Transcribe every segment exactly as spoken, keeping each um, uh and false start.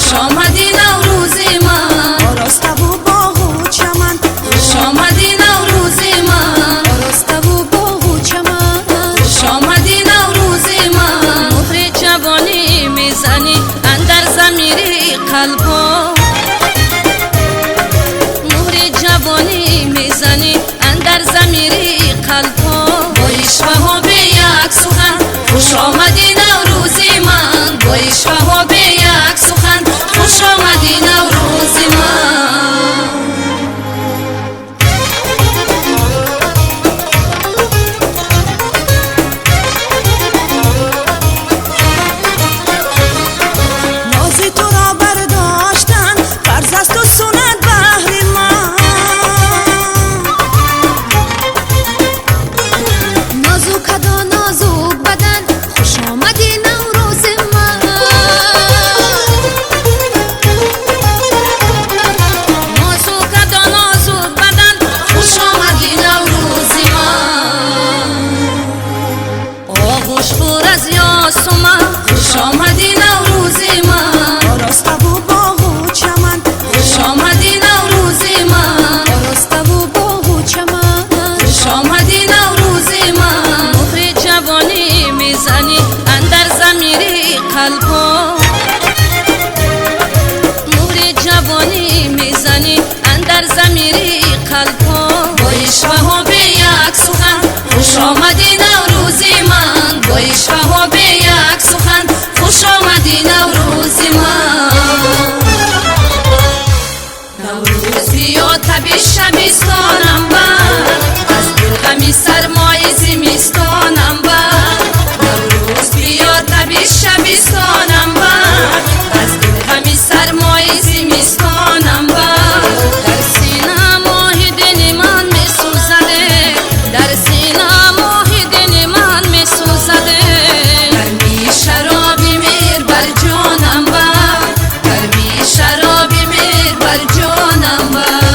خوش آمدی نوروز من، آراسته و باغ و چمن. خوش آمدی نوروز من، آراسته و باغ و چمن. خوش آمدی نوروز من. مهر جوانی میزنی اندر ضمیر قلبم، مهر جوانی میزنی اندر ضمیر قلبم. با عشق ها به یک سخن خوش آمدی نوروز من، با عشق ها به یک سخن خوش آمدی نوروز من. ناز تو را برداشتن فرض است و سنت بهر من. نازک ادا نازک بدن خوش آمدی نوروز من. نازک ادا نازک بدن خوش آمدی نوروز من. آغوش پر از یاس و من خوش آمدی نوروز من. آراسته و باغ و چمن. خوش آمدی نوروز من، آراسته و باغ و چمن. خوش آمدی نوروز من. مهر جوانی میزنی اندر ضمیر قلبم، مهر جوانی میزنی اندر ضمیر قلبم. با عشق ها به یک سخن خوش آمدی نوروز من، با عشق ها به یک سخن خوش آمدی نوروز من. نوروز بیا تبی شبستانم بر، از دل غمی سرمای زمستانم بر. نوروز بیا تبی شبستانم بر، از دل غمی سرمای زمستانم بر. در سینه ماه دل من میسوزده، در سینه ماه دل من میسوزده. گرمی شرابی میر بر جانم بر، گرمی شرابی میر بر جانم بر.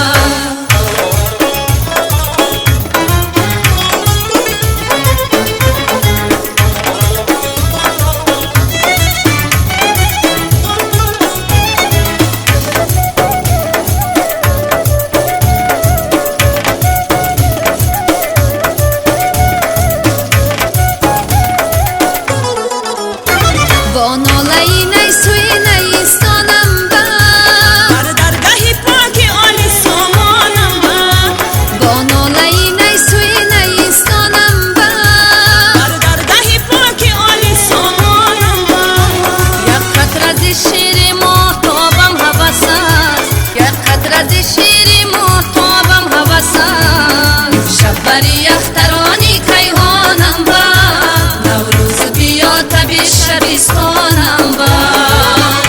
با ناله‌ای نیسوی نیستانم بر، در درگاه پاک آل سامانم بر. با ناله‌ای نیسوی نیستانم بر. در درگاه پاک آل سامانم بر. یک قطره از شیر ماهتابم هوس است، یک قطره از شیر ماهتابم هوس است. شب بر اخترانی کیهانم بر، نوروز بیا تبی شبستانم بر.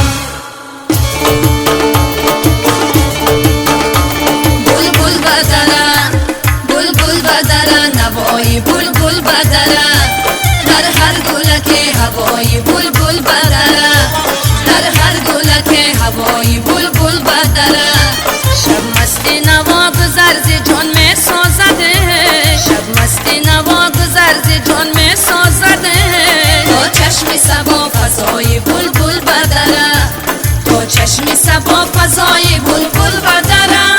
بلبل بدرن بلبل بدرن نوای بلبل بدرن، در هر گلک هوای بلبل بدرن، در هر گلک هوای بلبل بدرن. شب مستی نوا گذر ز جان می سازده، شب مستی نوا گذر ز جان می سازده. تا چشم سبا فضای بلبل بدرن، تا چشم سبا فضای بلبل بدرن.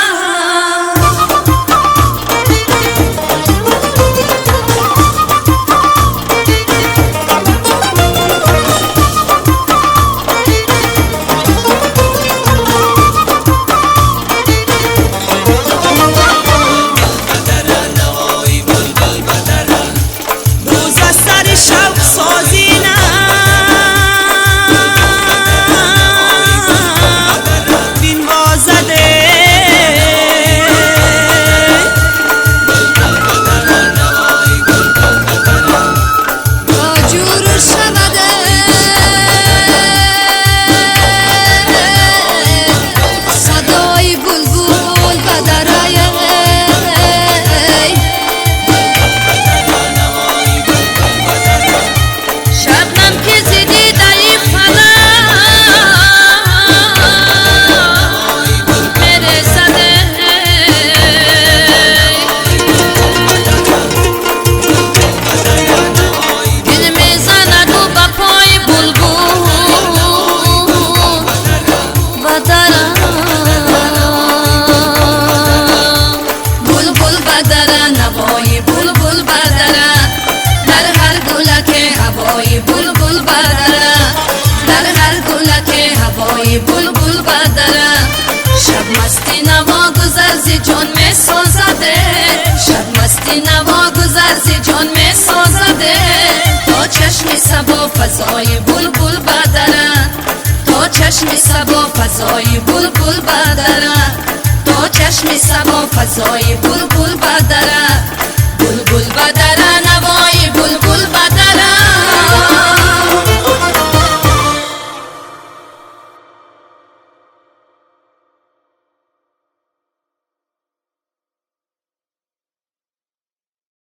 نوای بلبل بدره شب مستی نوا گذر زی جان می سازده شب مستی نوا گذر زی جان می سازده تا چشم سبا فضای بلبل بدره تا چشم سبا فضای بلبل بدره تا چشم سبا فضای بلبل بدره بلبل بدره